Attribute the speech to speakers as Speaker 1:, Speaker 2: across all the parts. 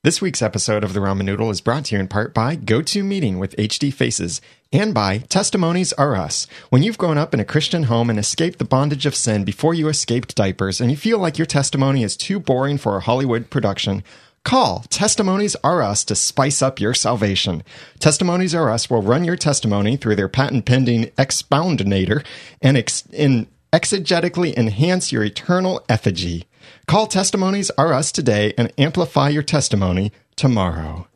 Speaker 1: This week's episode of The Ramen Noodle is brought to you in part by GoToMeeting with HD Faces and by Testimonies Are Us. When you've grown up in a Christian home and escaped the bondage of sin before you escaped diapers and you feel like your testimony is too boring for a Hollywood production, call Testimonies Are Us to spice up your salvation. Testimonies Are Us will run your testimony through their patent-pending Expoundinator and exegetically enhance your eternal effigy. Call Testimonies Are Us today and amplify your testimony tomorrow.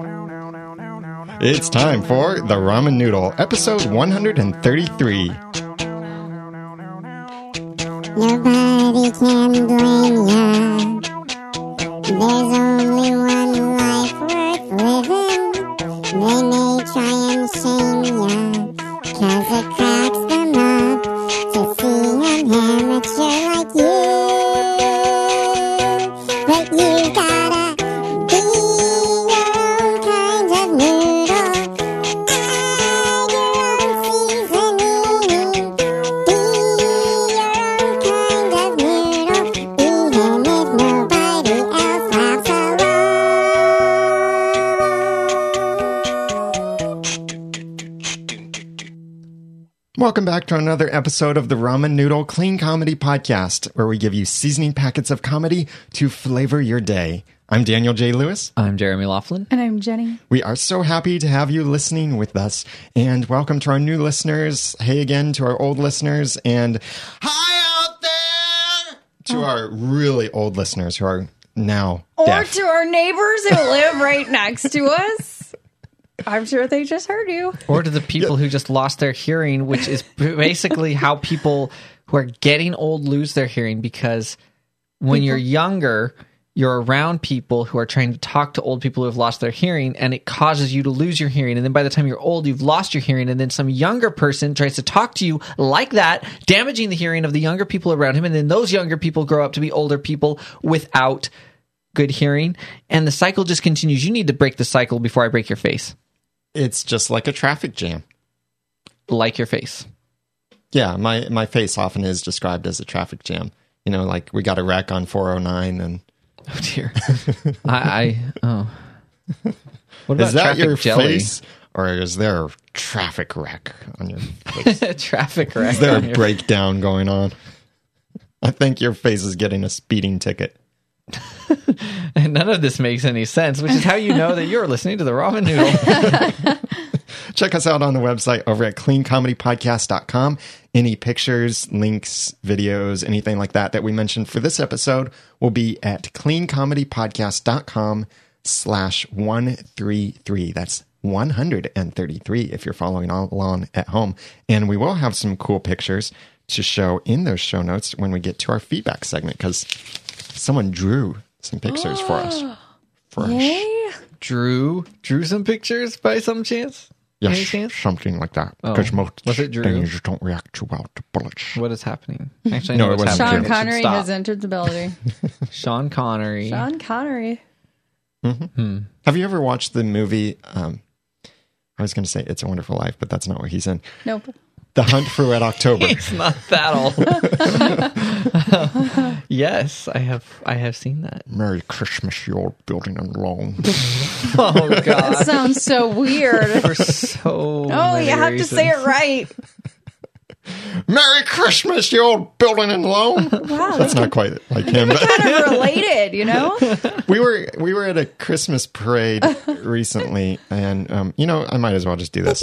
Speaker 1: It's time for The Ramen Noodle, episode 133.
Speaker 2: Nobody can blame ya. There's only one life worth living. They may try and shame ya, 'cause it cracks them up to see an amateur like you. But you gotta be your own kind of noodle. Add your own seasoning. Be your own kind of noodle, even if nobody else laughs along.
Speaker 1: Welcome back to another episode of the Ramen Noodle Clean Comedy Podcast, where we give you seasoning packets of comedy to flavor your day. I'm Daniel J. Lewis.
Speaker 3: I'm Jeremy Laughlin.
Speaker 4: And I'm Jenny.
Speaker 1: We are so happy to have you listening with us, and welcome to our new listeners. Hey again to our old listeners, and hi out there to our really old listeners who are now
Speaker 4: Or
Speaker 1: deaf.
Speaker 4: to our neighbors who live right next to us. I'm sure they just heard you.
Speaker 3: Or to the people who just lost their hearing, which is basically how people who are getting old lose their hearing, because when you're younger, you're around people who are trying to talk to old people who have lost their hearing, and it causes you to lose your hearing. And then by the time you're old, you've lost your hearing, and then some younger person tries to talk to you like that, damaging the hearing of the younger people around him, and then those younger people grow up to be older people without good hearing, and the cycle just continues. You need to break the cycle before I break your face.
Speaker 1: It's just like a traffic jam.
Speaker 3: Like your face.
Speaker 1: Yeah, my face often is described as a traffic jam. You know, like we got a wreck on 409 and...
Speaker 3: Oh dear. Oh. What about
Speaker 1: Is that
Speaker 3: traffic
Speaker 1: your
Speaker 3: jelly?
Speaker 1: face, or is there a traffic wreck on your face?
Speaker 3: Traffic wreck.
Speaker 1: Is there
Speaker 3: on
Speaker 1: a
Speaker 3: your-
Speaker 1: breakdown going on? I think your face is getting a speeding ticket.
Speaker 3: And none of this makes any sense, which is how you know that you're listening to the Ramen Noodle.
Speaker 1: Check us out on the website over at cleancomedypodcast.com. Any pictures, links, videos, anything like that we mentioned for this episode will be at cleancomedypodcast.com/133. That's 133 if you're following along at home. And we will have some cool pictures to show in those show notes when we get to our feedback segment, because someone drew some pictures for us.
Speaker 4: Yay.
Speaker 3: Drew some pictures by some chance? Any
Speaker 1: Yes,
Speaker 3: chance?
Speaker 1: something like that.
Speaker 3: Oh.
Speaker 1: Because most
Speaker 3: Was it Drew?
Speaker 1: things don't react too well to bullets.
Speaker 3: What is happening? Actually, I
Speaker 1: No,
Speaker 3: know
Speaker 1: it
Speaker 3: what's
Speaker 1: wasn't
Speaker 3: happening.
Speaker 4: Sean
Speaker 1: Drew.
Speaker 4: Connery
Speaker 3: Stop.
Speaker 4: has entered the building.
Speaker 3: Sean Connery.
Speaker 4: Sean Connery.
Speaker 1: Have you ever watched the movie? I was going to say It's a Wonderful Life, but that's not what he's in.
Speaker 4: Nope.
Speaker 1: The Hunt for Red October.
Speaker 3: It's not that old. Yes, I have seen that.
Speaker 1: Merry Christmas, you old building and long.
Speaker 3: Oh
Speaker 4: That
Speaker 3: god.
Speaker 4: sounds so weird.
Speaker 3: For so
Speaker 4: Oh,
Speaker 3: many
Speaker 4: you have
Speaker 3: reasons.
Speaker 4: to say it right.
Speaker 1: Merry Christmas, you old building and long.
Speaker 4: Wow,
Speaker 1: That's not quite like him. But
Speaker 4: kind of related, you know?
Speaker 1: we were at a Christmas parade recently, and I might as well just do this.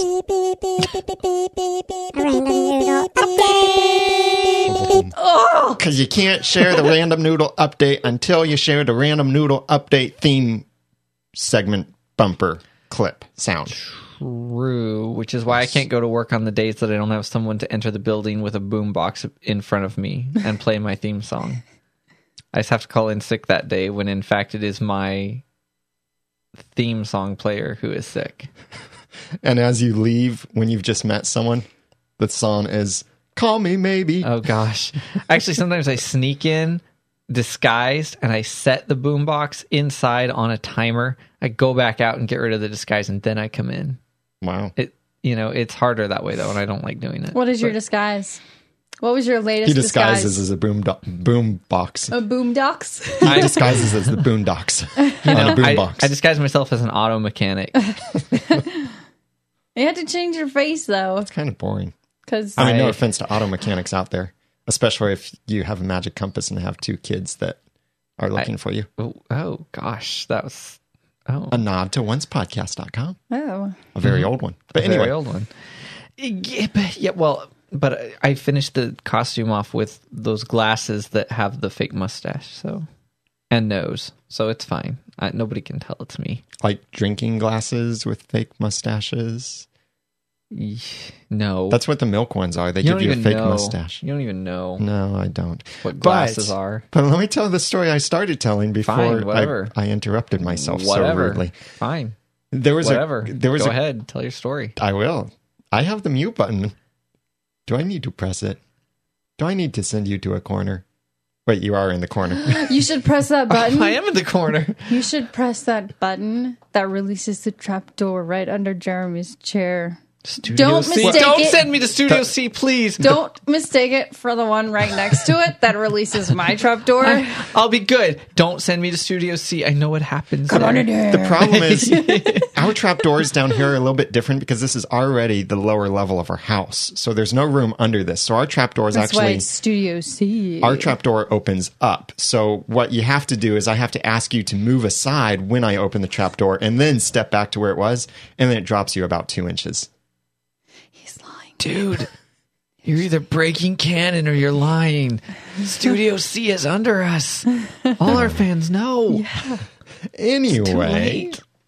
Speaker 4: Oh,
Speaker 1: Because you can't share the Random Noodle update until you share the Random Noodle update theme segment bumper clip sound.
Speaker 3: True, which is why I can't go to work on the days that I don't have someone to enter the building with a boombox in front of me and play my theme song. I just have to call in sick that day when in fact it is my theme song player who is sick.
Speaker 1: And as you leave, when you've just met someone, the song is Call Me Maybe.
Speaker 3: Oh gosh. Actually, sometimes I sneak in disguised and I set the boombox inside on a timer. I go back out and get rid of the disguise and then I come in.
Speaker 1: Wow.
Speaker 3: It's harder that way though, and I don't like doing it.
Speaker 4: what is your disguise? What was your latest
Speaker 1: He disguises as a boom box.
Speaker 4: A boombox?
Speaker 1: He disguises as the boondocks on a boom box.
Speaker 3: I disguise myself as an auto mechanic.
Speaker 4: You had to change your face though,
Speaker 1: It's kind of boring.
Speaker 4: because
Speaker 1: I mean, no offense to auto mechanics out there, especially if you have a magic compass and have 2 kids that are looking for you.
Speaker 3: Oh gosh, that was
Speaker 1: A nod to oncepodcast.com.
Speaker 4: oh,
Speaker 1: A very old one. But anyway,
Speaker 3: very old one. But I finished the costume off with those glasses that have the fake mustache, and nose, so it's fine. Nobody can tell it's me.
Speaker 1: like drinking glasses with fake mustaches.
Speaker 3: No,
Speaker 1: That's what the milk ones are. They
Speaker 3: you
Speaker 1: give
Speaker 3: don't
Speaker 1: you a
Speaker 3: even
Speaker 1: fake
Speaker 3: know.
Speaker 1: mustache.
Speaker 3: You don't even know
Speaker 1: No, I don't.
Speaker 3: what glasses are.
Speaker 1: But let me tell the story I started telling before
Speaker 3: Fine, whatever.
Speaker 1: I interrupted myself
Speaker 3: Whatever.
Speaker 1: so rudely.
Speaker 3: Fine,
Speaker 1: There was
Speaker 3: whatever.
Speaker 1: Go
Speaker 3: ahead, tell your story.
Speaker 1: I will. I have the mute button. Do I need to press it? Do I need to send you to a corner? Wait, you are in the corner.
Speaker 4: you should press that button.
Speaker 3: I am in the corner.
Speaker 4: You should press that button that releases the trapdoor right under Jeremy's chair.
Speaker 3: Studio
Speaker 4: Don't
Speaker 3: C.
Speaker 4: mistake
Speaker 3: Don't
Speaker 4: it.
Speaker 3: send me to Studio C, please.
Speaker 4: Don't mistake it for the one right next to it that releases my trapdoor.
Speaker 3: I'll be good. Don't send me to Studio C. I know what happens.
Speaker 4: Come on in here.
Speaker 1: The problem is our trapdoors down here are a little bit different because this is already the lower level of our house. So there's no room under this. So our trapdoors
Speaker 4: That's why
Speaker 1: actually...
Speaker 4: it's Studio C.
Speaker 1: Our trapdoor opens up. So what you have to do is I have to ask you to move aside when I open the trapdoor and then step back to where it was. And then it drops you about 2 inches.
Speaker 4: He's lying.
Speaker 3: Dude, you're either breaking canon or you're lying. Studio C is under us. All our fans know.
Speaker 1: Anyway,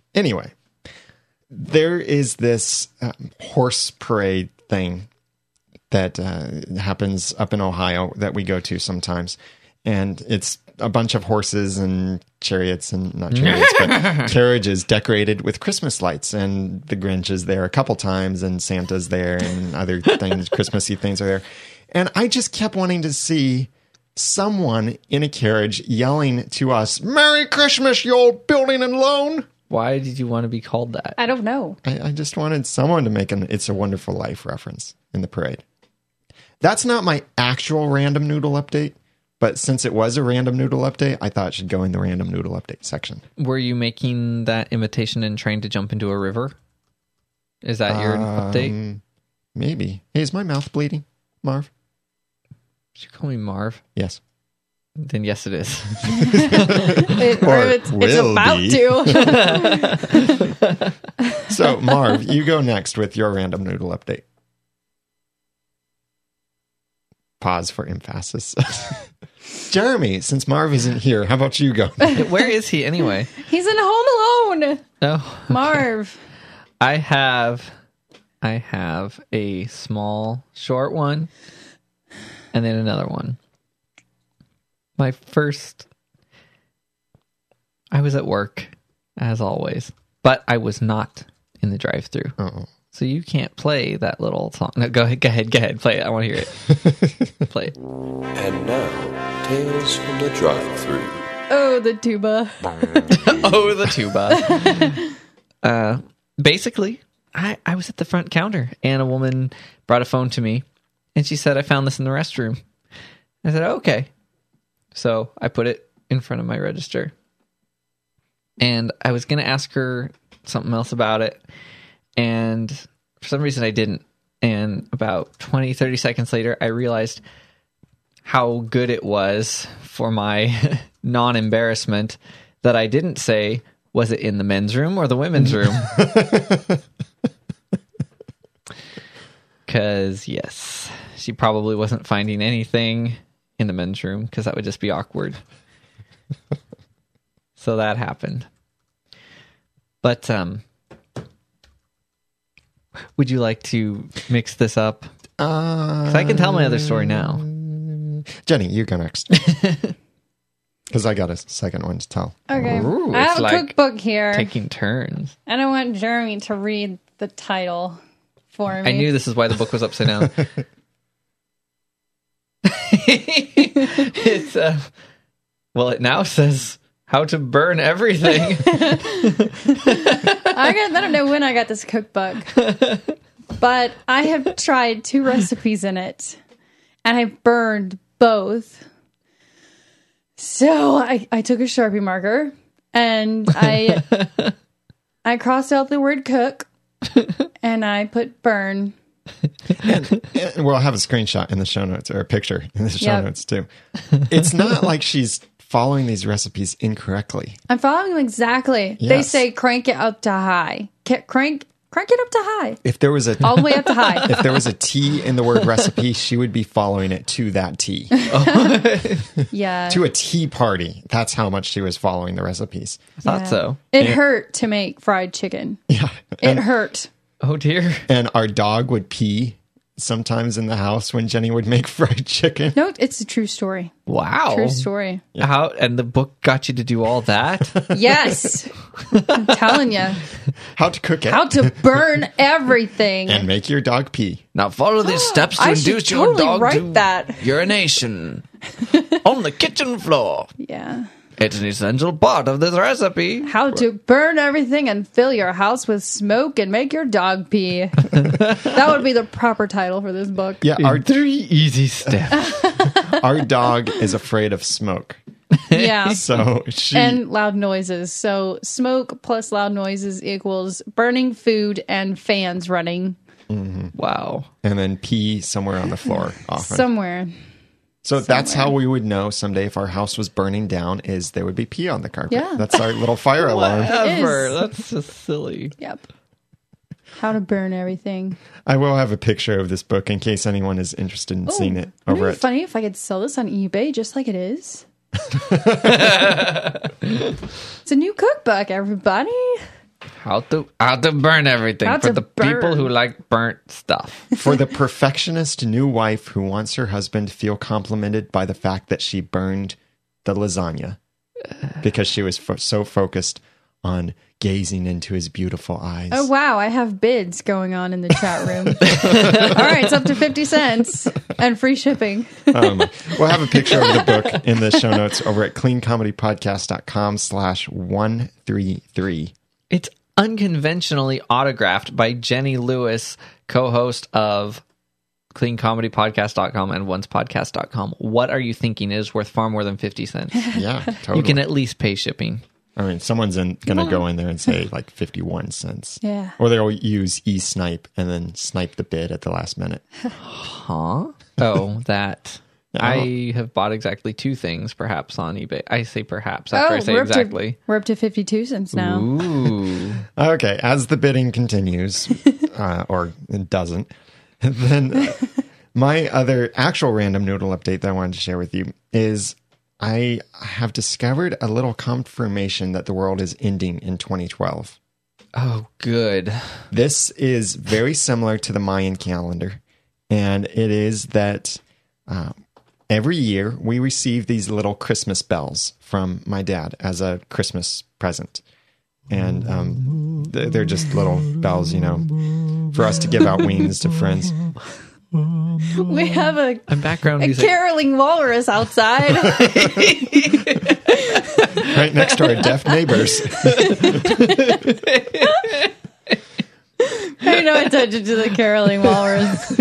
Speaker 1: there is this horse parade thing that happens up in Ohio that we go to sometimes. And it's a bunch of horses and chariots and not chariots, but carriages decorated with Christmas lights. And the Grinch is there a couple times and Santa's there and other things, Christmassy things are there. And I just kept wanting to see someone in a carriage yelling to us, "Merry Christmas, you old building and loan."
Speaker 3: Why did you want to be called that?
Speaker 4: I don't know.
Speaker 1: I just wanted someone to make an It's a Wonderful Life reference in the parade. That's not my actual random noodle update, but since it was a random noodle update, I thought it should go in the random noodle update section.
Speaker 3: Were you making that imitation and trying to jump into a river? Is that your update?
Speaker 1: Maybe. Hey, is my mouth bleeding, Marv?
Speaker 3: Did you call me Marv?
Speaker 1: Yes.
Speaker 3: Then yes, it is.
Speaker 4: It's
Speaker 1: will
Speaker 4: about
Speaker 1: be.
Speaker 4: to.
Speaker 1: So, Marv, you go next with your random noodle update. Pause for emphasis. Jeremy, since Marv isn't here, how about you go?
Speaker 3: Where is he anyway?
Speaker 4: He's in Home Alone.
Speaker 3: Oh,
Speaker 4: Marv.
Speaker 3: I have a small, short one, and then another one. My first, I was at work, as always, but I was not in the drive-thru.
Speaker 1: Oh.
Speaker 3: So you can't play that little song. No, go ahead, play it. I want to hear it. Play it.
Speaker 5: And now, Tales from the Drive-Thru.
Speaker 4: Oh, the tuba.
Speaker 3: Oh, the tuba. Basically, I was at the front counter, and a woman brought a phone to me, and she said, "I found this in the restroom." I said, "Okay." So I put it in front of my register. And I was going to ask her something else about it. And for some reason I didn't. And about 20, 30 seconds later, I realized how good it was for my non-embarrassment that I didn't say, was it in the men's room or the women's room? Because, yes, she probably wasn't finding anything in the men's room because that would just be awkward. So that happened. But would you like to mix this up? 'Cause I can tell my other story now.
Speaker 1: Jenny, you go next. Because I got a second one to tell.
Speaker 4: Okay.
Speaker 3: Ooh,
Speaker 4: I have
Speaker 3: it's
Speaker 4: a
Speaker 3: like
Speaker 4: cookbook here.
Speaker 3: Taking turns.
Speaker 4: And I want Jeremy to read the title for me.
Speaker 3: I knew this is why the book was upside down. It's well, it now says how to burn everything.
Speaker 4: I don't know when I got this cookbook, but I have tried 2 recipes in it, and I burned both. So I took a Sharpie marker and I crossed out the word cook and I put burn.
Speaker 1: And we'll have a screenshot in the show notes, or a picture in the show notes too. It's not like she's following these recipes incorrectly.
Speaker 4: I'm following them exactly.
Speaker 1: Yes.
Speaker 4: They say crank it up to high. Crank it up to high.
Speaker 1: If there was
Speaker 4: All the way up to high.
Speaker 1: if there was a T in the word recipe, she would be following it to that T.
Speaker 4: Yeah.
Speaker 1: To a tea party. That's how much she was following the recipes.
Speaker 3: I thought so.
Speaker 4: It hurt to make fried chicken.
Speaker 1: Yeah.
Speaker 4: It hurt.
Speaker 3: Oh dear.
Speaker 1: And our dog would pee sometimes in the house when Jenny would make fried chicken.
Speaker 4: No, it's a true story.
Speaker 3: Wow.
Speaker 4: True story.
Speaker 3: How and the book got you to do all that?
Speaker 4: Yes. I'm telling you.
Speaker 1: How to cook it.
Speaker 4: How to burn everything.
Speaker 1: and make your dog pee.
Speaker 3: Now follow these steps to
Speaker 4: I should
Speaker 3: induce your
Speaker 4: totally
Speaker 3: dog
Speaker 4: write
Speaker 3: to
Speaker 4: that.
Speaker 3: urination on the kitchen floor.
Speaker 4: Yeah.
Speaker 3: It's an essential part of this recipe.
Speaker 4: How to burn everything and fill your house with smoke and make your dog pee. That would be the proper title for this book.
Speaker 1: Yeah,
Speaker 3: Our 3 easy steps.
Speaker 1: our dog is afraid of smoke.
Speaker 4: Yeah.
Speaker 1: So she
Speaker 4: And loud noises. So smoke plus loud noises equals burning food and fans running
Speaker 3: Wow.
Speaker 1: and then pee somewhere on the floor often.
Speaker 4: somewhere.
Speaker 1: So that's how we would know someday if our house was burning down, is there would be pee on the carpet.
Speaker 4: Yeah.
Speaker 1: That's our little fire alarm.
Speaker 3: Whatever.
Speaker 4: is.
Speaker 3: That's just silly.
Speaker 4: Yep. How to burn everything.
Speaker 1: I will have a picture of this book in case anyone is interested in seeing it
Speaker 4: Wouldn't
Speaker 1: over
Speaker 4: it be
Speaker 1: at
Speaker 4: funny if I could sell this on eBay just like it is? It's a new cookbook, everybody.
Speaker 3: How to burn everything
Speaker 4: How
Speaker 3: for
Speaker 4: to
Speaker 3: the people
Speaker 4: burn.
Speaker 3: who like burnt stuff.
Speaker 1: for the perfectionist new wife who wants her husband to feel complimented by the fact that she burned the lasagna because she was so focused on gazing into his beautiful eyes.
Speaker 4: Oh, wow. I have bids going on in the chat room. All right. It's up to 50 cents and free shipping.
Speaker 1: We'll have a picture of the book in the show notes over at cleancomedypodcast.com/133.
Speaker 3: It's unconventionally autographed by Jenny Lewis, co-host of cleancomedypodcast.com and oncepodcast.com. What are you thinking is worth far more than 50 cents?
Speaker 1: Yeah, totally.
Speaker 3: You can at least pay shipping.
Speaker 1: I mean, someone's going to go in there and say like 51 cents.
Speaker 4: Yeah.
Speaker 1: Or they'll use eSnipe and then snipe the bid at the last minute.
Speaker 3: Huh? Oh, that. I have bought exactly 2 things, perhaps, on eBay. I say perhaps after I say exactly.
Speaker 4: We're up to 52 cents now.
Speaker 3: Ooh.
Speaker 1: Okay, as the bidding continues, or it doesn't, then my other actual random noodle update that I wanted to share with you is I have discovered a little confirmation that the world is ending in 2012.
Speaker 3: Oh, good.
Speaker 1: This is very similar to the Mayan calendar, and it is that every year we receive these little Christmas bells from my dad as a Christmas present. And they're just little bells, you know, for us to give out wings to friends.
Speaker 4: We have a
Speaker 3: Background
Speaker 4: a
Speaker 3: music.
Speaker 4: caroling walrus outside.
Speaker 1: Right next to our deaf neighbors.
Speaker 4: Pay no attention to the caroling walrus.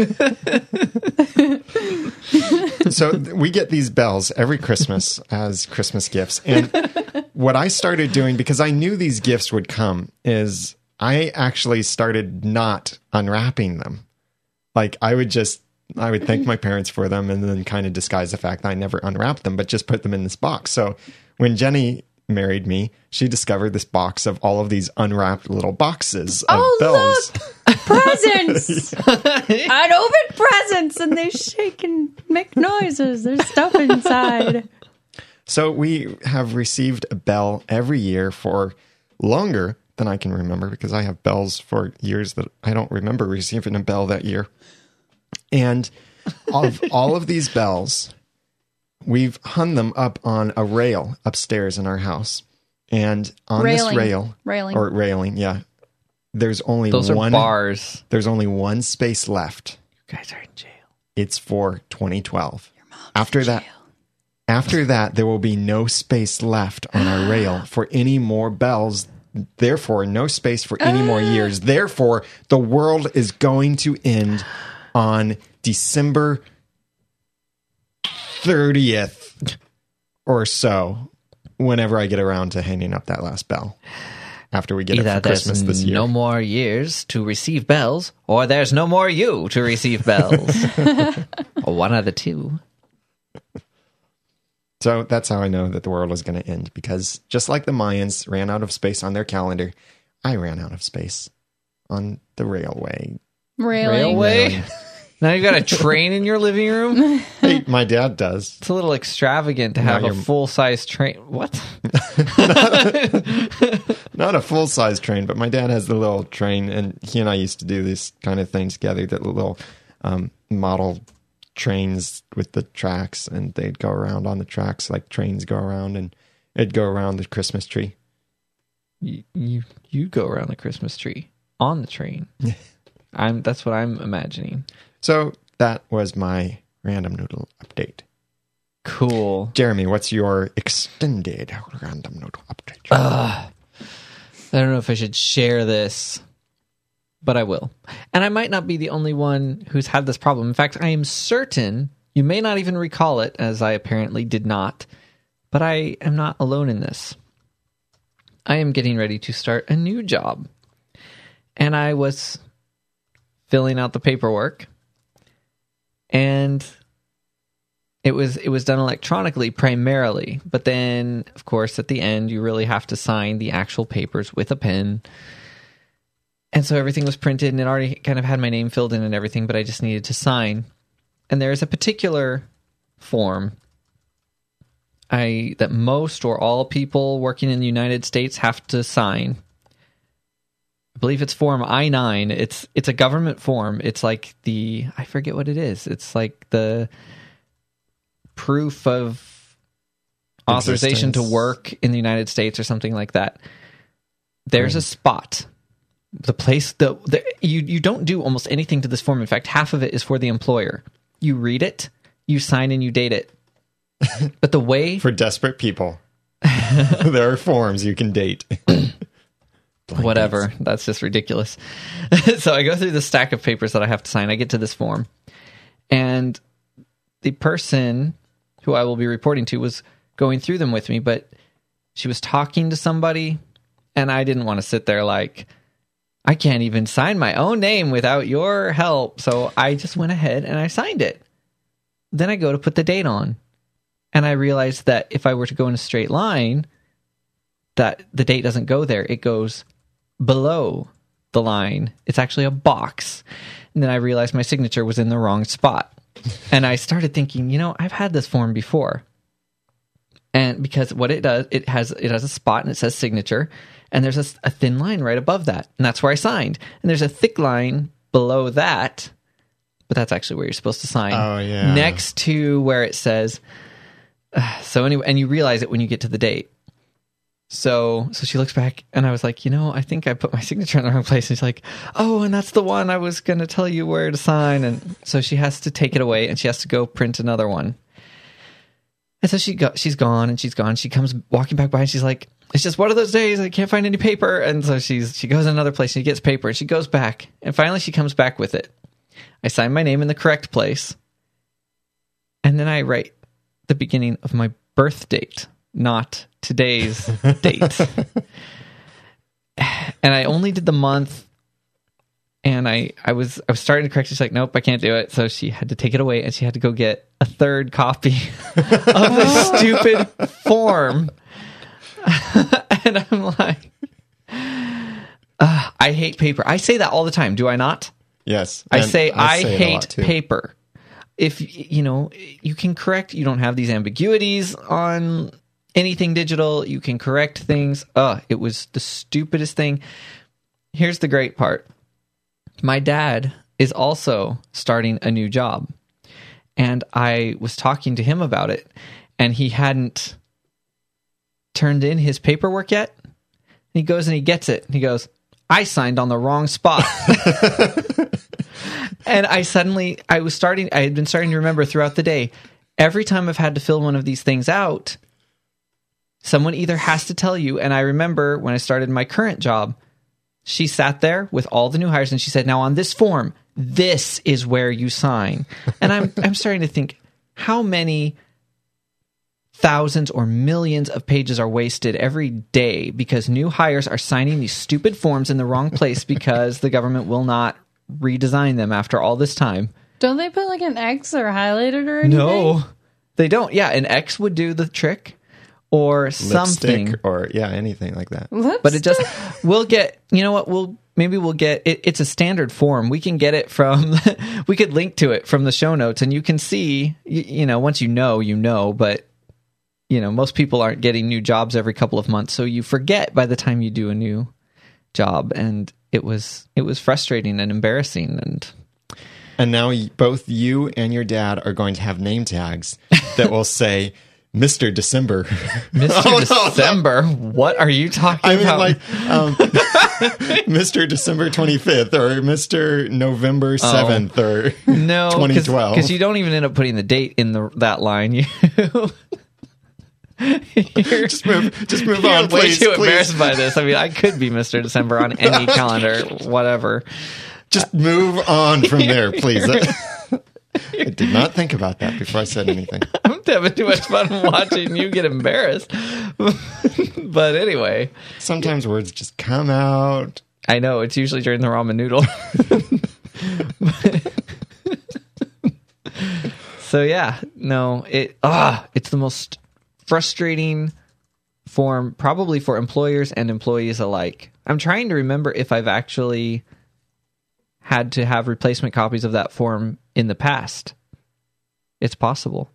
Speaker 1: So we get these bells every Christmas as Christmas gifts. And what I started doing, because I knew these gifts would come, is I actually started not unwrapping them. Like I would thank my parents for them and then kind of disguise the fact that I never unwrapped them, but just put them in this box. So when Jenny married me, she discovered this box of all of these unwrapped little boxes of bells.
Speaker 4: Look! Presents! I'd open presents and they shake and make noises. There's stuff inside.
Speaker 1: So we have received a bell every year for longer than I can remember, because I have bells for years that I don't remember receiving a bell that year. And of all of these bells, we've hung them up on a rail upstairs in our house. And on this railing, yeah, there's only
Speaker 3: Those are
Speaker 1: one
Speaker 3: bars.
Speaker 1: There's only one space left.
Speaker 3: You guys are in jail.
Speaker 1: It's for 2012. After that, there will be no space left on our rail for any more bells. Therefore, no space for any more years. Therefore, the world is going to end on December 30th or so, whenever I get around to hanging up that last bell. After we get it
Speaker 3: Either
Speaker 1: for Christmas
Speaker 3: there's
Speaker 1: this year.
Speaker 3: no more years to receive bells, or there's no more you to receive bells. Or one of the two.
Speaker 1: So that's how I know that the world is going to end, because just like the Mayans ran out of space on their calendar, I ran out of space on the railway.
Speaker 4: Railing.
Speaker 3: Railway? Now you've got a train in your living room?
Speaker 1: Hey, my dad does.
Speaker 3: It's a little extravagant to have a
Speaker 1: you're-
Speaker 3: full-size train. What?
Speaker 1: Not a full-size train, but my dad has the little train, and he and I used to do this kind of thing together, that little model trains with the tracks, and they'd go around on the tracks like trains go around, and it'd go around the Christmas tree.
Speaker 3: You go around the Christmas tree on the train. That's what I'm imagining.
Speaker 1: So that was my random noodle update.
Speaker 3: Cool.
Speaker 1: Jeremy, what's your extended random noodle update?
Speaker 3: I don't know if I should share this, but I will. And I might not be the only one who's had this problem. In fact, I am certain you may not even recall it, as I apparently did not, but I am not alone in this. I am getting ready to start a new job. And I was filling out the paperwork, and it was done electronically primarily, but then of course at the end you really have to sign the actual papers with a pen. And so everything was printed, and it already kind of had my name filled in and everything, but I just needed to sign. And there is a particular form that most or all people working in the United States have to sign. I believe it's Form I-9. It's a government form. It's like I forget what it is. It's like the proof of authorization to
Speaker 1: Existence.
Speaker 3: work in the United States or something like that. There's a spot. The place, you don't do almost anything to this form. In fact, half of it is for the employer. You read it, you sign, and you date it. But the way...
Speaker 1: For desperate people, there are forms you can date.
Speaker 3: Whatever. That's just ridiculous. So I go through the stack of papers that I have to sign. I get to this form. And the person who I will be reporting to was going through them with me, but she was talking to somebody, and I didn't want to sit there like, I can't even sign my own name without your help. So I just went ahead and I signed it. Then I go to put the date on. And I realized that if I were to go in a straight line, that the date doesn't go there. It goes below the line. It's actually a box. And then I realized my signature was in the wrong spot. And I started thinking, I've had this form before. And because what it does, it has a spot and it says signature. And there's a thin line right above that. And that's where I signed. And there's a thick line below that. But that's actually where you're supposed to sign.
Speaker 1: Oh, yeah.
Speaker 3: Next to where it says... So anyway, and you realize it when you get to the date. So she looks back, and I was like, I think I put my signature in the wrong place. And she's like, oh, and that's the one I was going to tell you where to sign. And so she has to take it away, and she has to go print another one. And so she's gone, and she's gone. She comes walking back by, and she's like, it's just one of those days. I can't find any paper. And so she goes another place, and she gets paper, and she goes back. And finally, she comes back with it. I sign my name in the correct place. And then I write the beginning of my birth date, not today's date. And I only did the month, and I was starting to correct. She's like, nope, I can't do it. So she had to take it away, and she had to go get a third copy of the stupid form. And I'm like, I hate paper. I say that all the time. Do I not?
Speaker 1: Yes.
Speaker 3: I
Speaker 1: and
Speaker 3: say
Speaker 1: it a
Speaker 3: hate
Speaker 1: lot, too.
Speaker 3: paper. If, you can correct, you don't have these ambiguities on anything digital. You can correct things. It was the stupidest thing. Here's the great part. My dad is also starting a new job. And I was talking to him about it. And he hadn't turned in his paperwork yet. He goes and he gets it. He goes, I signed on the wrong spot. And I had been starting to remember throughout the day, every time I've had to fill one of these things out, someone either has to tell you, and I remember when I started my current job, she sat there with all the new hires and she said, now on this form, this is where you sign. And I'm starting to think, how many thousands or millions of pages are wasted every day because new hires are signing these stupid forms in the wrong place because the government will not redesign them after all this time.
Speaker 4: Don't they put like an X or highlight it or anything?
Speaker 3: No, they don't. Yeah, an X would do the trick or something.
Speaker 1: Lipstick or anything like that.
Speaker 3: But it just, we'll get, you know what, maybe we'll get, it's a standard form. We can get it from, we could link to it from the show notes and you can see, you know, once you know, but, you know, most people aren't getting new jobs every couple of months. So you forget by the time you do a new job. And it was frustrating and embarrassing.
Speaker 1: And now both you and your dad are going to have name tags that will say, Mr. December.
Speaker 3: Mr. December? What are you talking about?
Speaker 1: Like Mr. December 25th or Mr. November 7th or
Speaker 3: no,
Speaker 1: 2012.
Speaker 3: Because you don't even end up putting the date in that line.
Speaker 1: Just move
Speaker 3: You're
Speaker 1: on,
Speaker 3: way
Speaker 1: please.
Speaker 3: too
Speaker 1: please.
Speaker 3: embarrassed by this. I mean, I could be Mr. December on any calendar, whatever.
Speaker 1: Just move on from there, please. I did not think about that before I said anything.
Speaker 3: I'm having too much fun watching you get embarrassed. But anyway.
Speaker 1: Sometimes words just come out.
Speaker 3: I know, it's usually during the ramen noodle. So yeah, no, it's the most frustrating form probably for employers and employees alike. I'm trying to remember if I've actually had to have replacement copies of that form in the past. It's possible.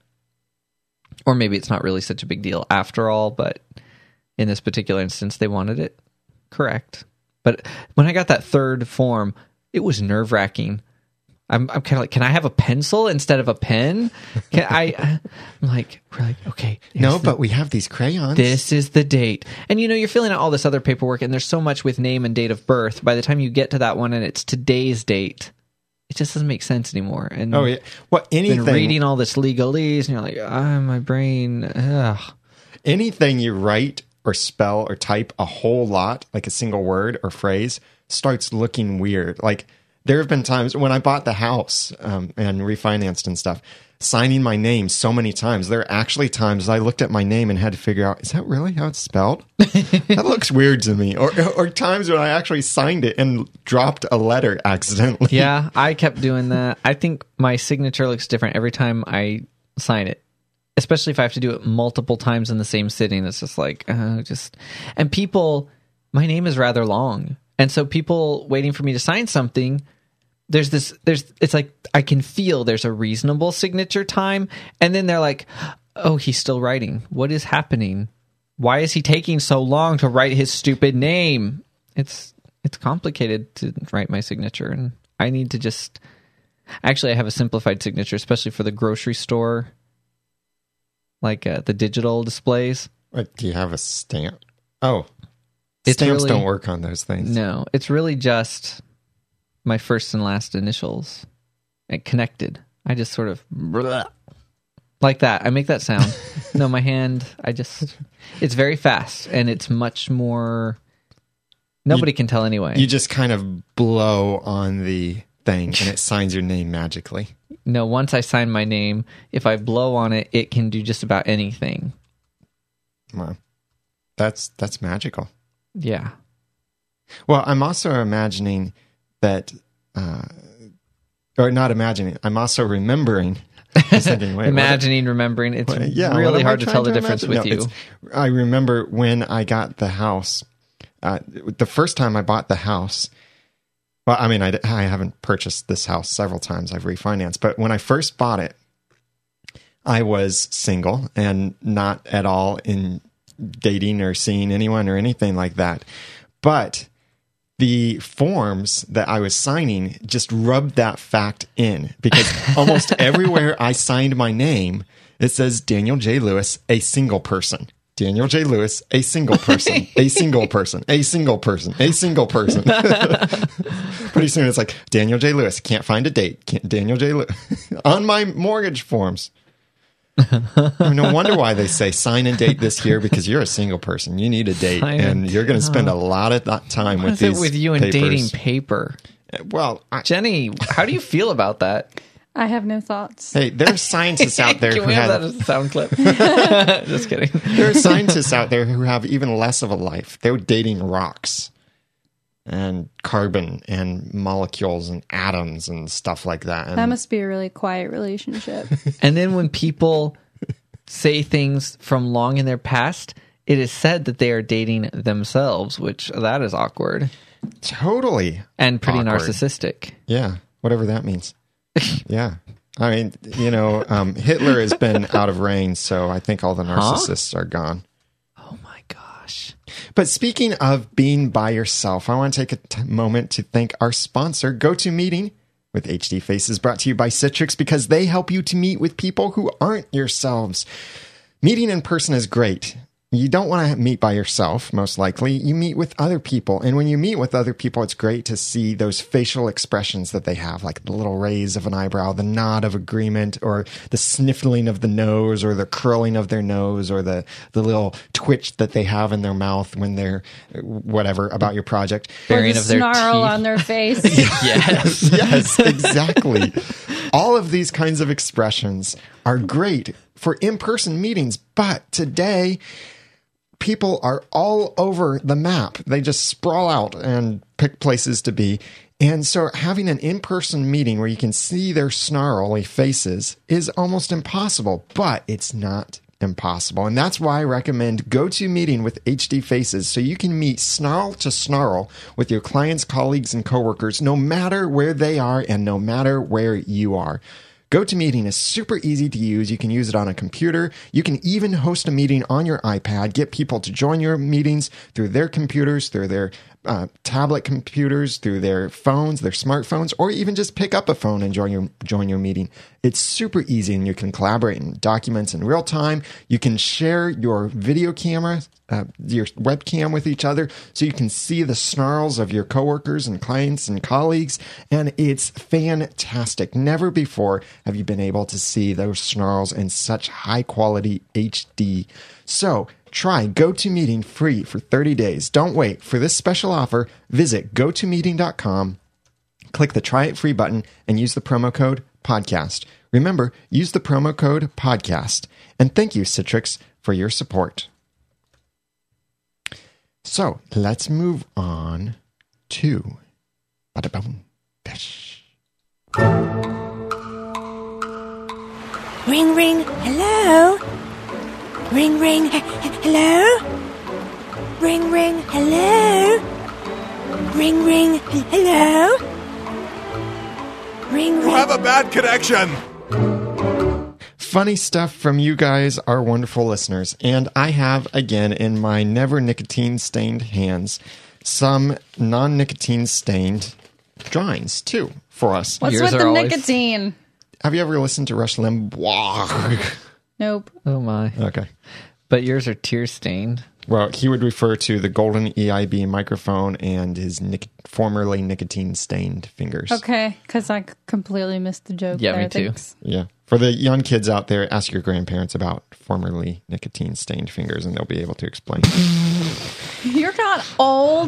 Speaker 3: Or maybe it's not really such a big deal after all, but in this particular instance, they wanted it correct. But when I got that third form, it was nerve-wracking. I'm kind of like, can I have a pencil instead of a pen? We're like, okay.
Speaker 1: No, but we have these crayons.
Speaker 3: This is the date. And you know, you're filling out all this other paperwork and there's so much with name and date of birth. By the time you get to that one and it's today's date, it just doesn't make sense anymore. And
Speaker 1: oh, yeah. Well, anything.
Speaker 3: Been reading all this legalese and you're like, my brain, ugh.
Speaker 1: Anything you write or spell or type a whole lot, like a single word or phrase, starts looking weird. Like, there have been times when I bought the house and refinanced and stuff, signing my name so many times. There are actually times I looked at my name and had to figure out, is that really how it's spelled? That looks weird to me. Or times when I actually signed it and dropped a letter accidentally.
Speaker 3: Yeah, I kept doing that. I think my signature looks different every time I sign it, especially if I have to do it multiple times in the same sitting. It's just like, and people, my name is rather long. And so people waiting for me to sign something, it's like, I can feel there's a reasonable signature time. And then they're like, oh, he's still writing. What is happening? Why is he taking so long to write his stupid name? It's complicated to write my signature. And I need to actually I have a simplified signature, especially for the grocery store, like the digital displays.
Speaker 1: What, do you have a stamp? Oh,
Speaker 3: It's
Speaker 1: stamps
Speaker 3: really,
Speaker 1: don't work on those things.
Speaker 3: No, it's really just my first and last initials and connected. I just sort of like that. I make that sound. No, my hand, it's very fast and it's much more, nobody can tell anyway.
Speaker 1: You just kind of blow on the thing and it signs your name magically.
Speaker 3: No, once I sign my name, if I blow on it, it can do just about anything.
Speaker 1: Wow. That's magical.
Speaker 3: Yeah.
Speaker 1: Well, I'm also imagining that, or not imagining, I'm also remembering. Thinking,
Speaker 3: Imagining, remembering. It's really hard to tell the difference with you.
Speaker 1: I remember when I got the house, the first time I bought the house, well, I mean, I haven't purchased this house several times. I've refinanced. But when I first bought it, I was single and not at all in dating or seeing anyone or anything like that. But the forms that I was signing just rubbed that fact in, because almost everywhere I signed my name, it says Daniel J. Lewis, a single person. Daniel J. Lewis, a single person, a single person, a single person, a single person. Pretty soon it's like, Daniel J. Lewis, can't find a date. Daniel J. Lewis. On my mortgage forms. No wonder why they say sign and date this year, because you're a single person. You need a date, and you're going to spend a lot of that time with these
Speaker 3: with you and
Speaker 1: papers.
Speaker 3: dating paper?
Speaker 1: Well,
Speaker 3: Jenny, how do you feel about that?
Speaker 4: I have no thoughts.
Speaker 1: Hey, there are scientists out there
Speaker 3: Can
Speaker 1: who
Speaker 3: we have that
Speaker 1: have
Speaker 3: as a sound clip? Just kidding.
Speaker 1: there are scientists out there who have even less of a life. They're dating rocks and carbon and molecules and atoms and stuff like that. And
Speaker 4: That must be a really quiet relationship.
Speaker 3: And then when people say things from long in their past, it is said that they are dating themselves, which that is awkward
Speaker 1: totally
Speaker 3: and pretty
Speaker 1: awkward.
Speaker 3: narcissistic.
Speaker 1: Yeah, whatever that means. Yeah. I mean, Hitler has been out of range, so I think all the narcissists are gone.
Speaker 3: Oh my gosh.
Speaker 1: But speaking of being by yourself, I want to take a moment to thank our sponsor, GoToMeeting with HD Faces, brought to you by Citrix, because they help you to meet with people who aren't yourselves. Meeting in person is great. You don't want to meet by yourself, most likely. You meet with other people. And when you meet with other people, it's great to see those facial expressions that they have, like the little raise of an eyebrow, the nod of agreement, or the sniffling of the nose, or the curling of their nose, or the little twitch that they have in their mouth when they're whatever about your project.
Speaker 4: Or
Speaker 3: Baring
Speaker 4: the
Speaker 3: of their
Speaker 4: snarl
Speaker 3: teeth.
Speaker 4: on their face.
Speaker 3: Yes.
Speaker 1: Yes, exactly. All of these kinds of expressions are great for in-person meetings, but today people are all over the map. They just sprawl out and pick places to be. And so having an in-person meeting where you can see their snarly faces is almost impossible, but it's not impossible. And that's why I recommend GoToMeeting with HD Faces, so you can meet snarl to snarl with your clients, colleagues, and coworkers, no matter where they are and no matter where you are. GoToMeeting is super easy to use. You can use it on a computer. You can even host a meeting on your iPad, get people to join your meetings through their computers, through their tablet computers, through their phones, their smartphones, or even just pick up a phone and join your meeting. It's super easy, and you can collaborate in documents in real time. You can share your video camera, your webcam with each other, so you can see the snarls of your coworkers and clients and colleagues, and it's fantastic. Never before have you been able to see those snarls in such high quality HD. So try GoToMeeting free for 30 days. Don't wait. For this special offer, visit gotomeeting.com, click the Try It Free button, and use the promo code podcast. Remember, use the promo code podcast. And thank you, Citrix, for your support. So let's move on to Bada Boom Bish.
Speaker 6: Ring, ring, hello? Ring, ring, hello? Ring, ring, hello? Ring, ring, hello? Ring, ring.
Speaker 7: You have a bad connection.
Speaker 1: Funny stuff from you guys, our wonderful listeners. And I have, again, in my never nicotine-stained hands, some non-nicotine-stained drawings, too, for us.
Speaker 4: What's
Speaker 3: Yours
Speaker 4: with
Speaker 3: are
Speaker 4: the
Speaker 3: always-
Speaker 4: nicotine?
Speaker 1: Have you ever listened to Rush Limbaugh?
Speaker 4: Nope.
Speaker 3: Oh my.
Speaker 1: Okay.
Speaker 3: But yours are tear stained.
Speaker 1: Well, he would refer to the golden EIB microphone and his formerly nicotine-stained fingers.
Speaker 4: Okay, because I completely missed the joke.
Speaker 3: Yeah,
Speaker 4: there.
Speaker 3: me too.
Speaker 4: Thanks.
Speaker 1: Yeah. For the young kids out there, ask your grandparents about formerly nicotine-stained fingers, and they'll be able to explain.
Speaker 4: You're not old.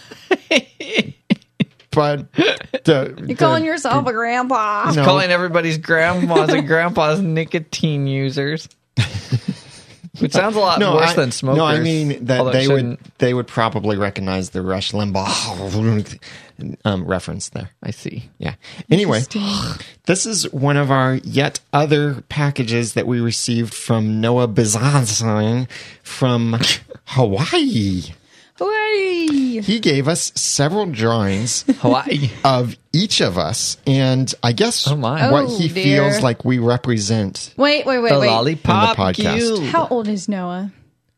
Speaker 1: But
Speaker 4: You're calling yourself a grandpa.
Speaker 1: No.
Speaker 3: Calling everybody's grandmas and grandpas nicotine users. Which sounds a lot worse than smokers.
Speaker 1: No, I mean that
Speaker 3: Although it
Speaker 1: they would probably recognize the Rush Limbaugh reference there.
Speaker 3: I see.
Speaker 1: Yeah. Anyway, this is one of our yet other packages that we received from Noah Bizazan from Hawaii.
Speaker 4: Hooray!
Speaker 1: He gave us several drawings
Speaker 3: Hawaii.
Speaker 1: of each of us, and I guess
Speaker 3: Oh, my.
Speaker 1: what
Speaker 4: Oh,
Speaker 1: he
Speaker 4: dear.
Speaker 1: feels like we represent.
Speaker 4: Wait.
Speaker 3: The Lollipop
Speaker 1: In the podcast.
Speaker 3: Guild.
Speaker 4: How old is Noah?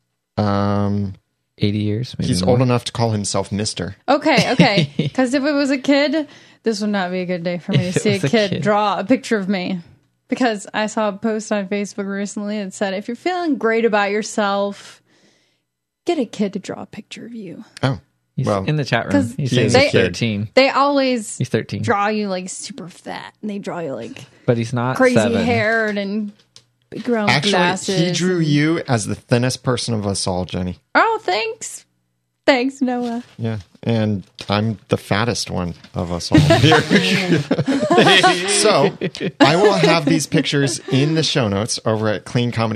Speaker 3: 80 years, maybe
Speaker 1: He's
Speaker 3: more.
Speaker 1: old enough to call himself Mister.
Speaker 4: Okay. Because if it was a kid, this would not be a good day for me to
Speaker 3: If it
Speaker 4: see a
Speaker 3: was a
Speaker 4: kid
Speaker 3: kid.
Speaker 4: draw a picture of me. Because I saw a post on Facebook recently that said, if you're feeling great about yourself, get a kid to draw a picture of you.
Speaker 1: Oh,
Speaker 3: He's
Speaker 1: well,
Speaker 3: in the chat room.
Speaker 4: 'Cause
Speaker 3: He's
Speaker 1: he
Speaker 3: saying
Speaker 1: is a
Speaker 3: he's
Speaker 1: kid.
Speaker 3: 13.
Speaker 4: They always
Speaker 3: He's 13.
Speaker 4: draw you like super fat. And they draw you like
Speaker 3: But he's not
Speaker 4: crazy
Speaker 3: 7.
Speaker 4: haired and big round
Speaker 1: actually,
Speaker 4: glasses.
Speaker 1: he drew you as the thinnest person of us all, Jenny.
Speaker 4: Oh, thanks. Thanks, Noah.
Speaker 1: Yeah, and I'm the fattest one of us all here. So I will have these pictures in the show notes over at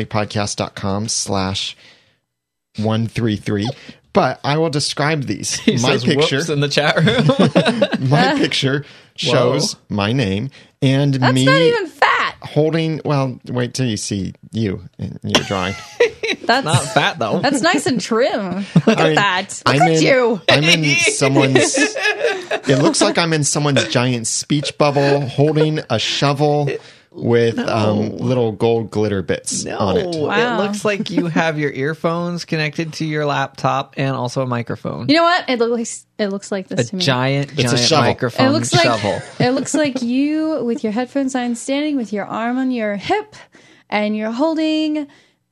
Speaker 1: cleancomedypodcast.com/133. But I will describe these.
Speaker 3: He
Speaker 1: My
Speaker 3: says,
Speaker 1: picture,
Speaker 3: "Whoops," in the chat room.
Speaker 1: my picture shows my name and
Speaker 4: That's
Speaker 1: me
Speaker 4: not even fat.
Speaker 1: holding. Well, wait till you see you in your drawing.
Speaker 4: That's
Speaker 3: Not fat though.
Speaker 4: That's nice and trim. Look at that. Look at you.
Speaker 1: I'm in someone's. It looks like I'm in someone's giant speech bubble, holding a shovel with little gold glitter bits on it.
Speaker 4: Wow.
Speaker 3: It looks like you have your earphones connected to your laptop and also a microphone.
Speaker 4: You know what? It looks like this
Speaker 3: A
Speaker 4: to me.
Speaker 3: giant
Speaker 1: a shovel.
Speaker 3: microphone
Speaker 4: It looks like
Speaker 3: shovel.
Speaker 4: it looks like you with your headphones on, standing with your arm on your hip, and you're holding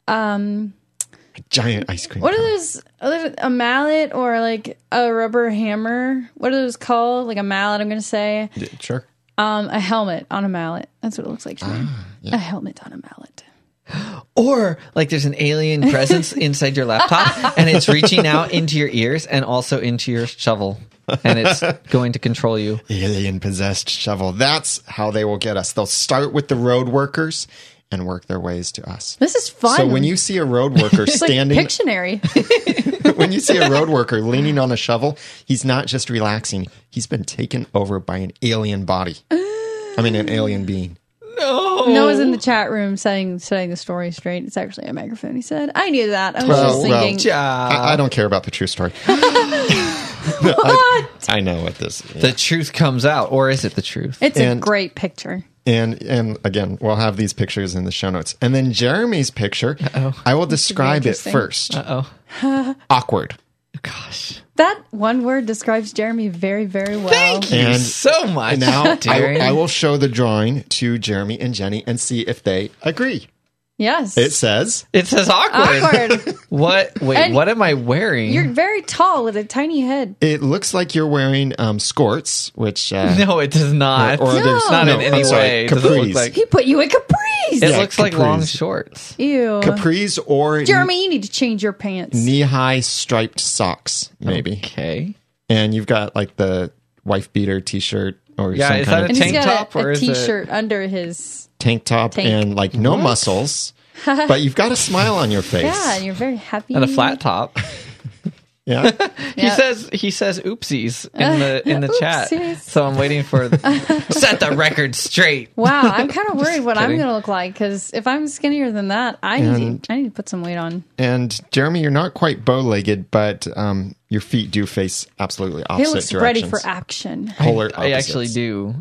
Speaker 1: Giant ice cream.
Speaker 4: what are
Speaker 1: cone.
Speaker 4: those? A mallet or like a rubber hammer? What are those called? Like a mallet, I'm going to say.
Speaker 1: Yeah, sure.
Speaker 4: A helmet on a mallet. That's what it looks like to me. A helmet on a mallet.
Speaker 3: Or like there's an alien presence inside your laptop and it's reaching out into your ears and also into your shovel. And it's going to control you.
Speaker 1: Alien possessed shovel. That's how they will get us. They'll start with the road workers and work their ways to us.
Speaker 4: This is fun.
Speaker 1: So when you see a road worker
Speaker 4: it's
Speaker 1: standing,
Speaker 4: like Pictionary.
Speaker 1: when you see a road worker leaning on a shovel, he's not just relaxing. He's been taken over by an alien body. I mean, an alien being.
Speaker 4: Noah's in the chat room setting the story straight. It's actually a microphone. He said, "I knew that. I was just thinking."
Speaker 1: I don't care about the true story.
Speaker 4: What?
Speaker 1: I know what this is.
Speaker 3: The truth comes out, or is it the truth?
Speaker 4: It's a
Speaker 1: And-
Speaker 4: great picture.
Speaker 1: And again, we'll have these pictures in the show notes. And then Jeremy's picture, I will describe it
Speaker 4: interesting.
Speaker 1: first.
Speaker 3: Uh-oh.
Speaker 1: Awkward.
Speaker 3: Gosh.
Speaker 4: That one word describes Jeremy very, very well.
Speaker 3: Thank you
Speaker 1: And
Speaker 3: so much.
Speaker 1: Now
Speaker 3: Darren.
Speaker 1: I will show the drawing to Jeremy and Jenny and see if they agree.
Speaker 4: Yes.
Speaker 1: It says,
Speaker 3: It says awkward.
Speaker 4: awkward.
Speaker 3: What? Wait,
Speaker 4: And
Speaker 3: what am I wearing?
Speaker 4: You're very tall with a tiny head.
Speaker 1: it looks like you're wearing skirts, which...
Speaker 3: No, it does not.
Speaker 1: Or there's-
Speaker 3: It's not
Speaker 1: no,
Speaker 3: in any
Speaker 1: I'm sorry,
Speaker 3: way. It doesn't look
Speaker 1: capris.
Speaker 3: like-
Speaker 4: He put you in capris.
Speaker 3: It
Speaker 1: Yeah,
Speaker 3: looks like long
Speaker 1: capris.
Speaker 3: shorts.
Speaker 4: Ew.
Speaker 1: Capris or
Speaker 4: Jeremy, you need to change your pants.
Speaker 1: knee-high striped socks, maybe.
Speaker 3: Okay.
Speaker 1: And you've got like the wife beater t-shirt or
Speaker 3: Yeah,
Speaker 1: some
Speaker 3: is
Speaker 1: kind
Speaker 3: that
Speaker 1: of
Speaker 4: and he's
Speaker 3: tank
Speaker 4: got
Speaker 3: top,
Speaker 4: a
Speaker 3: or is it-
Speaker 4: t-shirt under his...
Speaker 1: tank top
Speaker 4: Tank.
Speaker 1: and like no muscles, but you've got a smile on your face.
Speaker 4: Yeah, and you're very happy.
Speaker 3: And a flat top.
Speaker 1: Yeah.
Speaker 3: He says oopsies in the chat.
Speaker 4: Oopsies.
Speaker 3: So I'm waiting for set the record straight.
Speaker 4: Wow, I'm kind of worried what I'm
Speaker 3: Kidding.
Speaker 4: going to look like because if I'm skinnier than that, I need to put some weight on.
Speaker 1: And Jeremy, you're not quite bow-legged, but your feet do face absolutely opposite
Speaker 4: He looks
Speaker 1: directions.
Speaker 4: ready for action.
Speaker 1: Polar
Speaker 3: I
Speaker 1: opposites.
Speaker 3: actually do.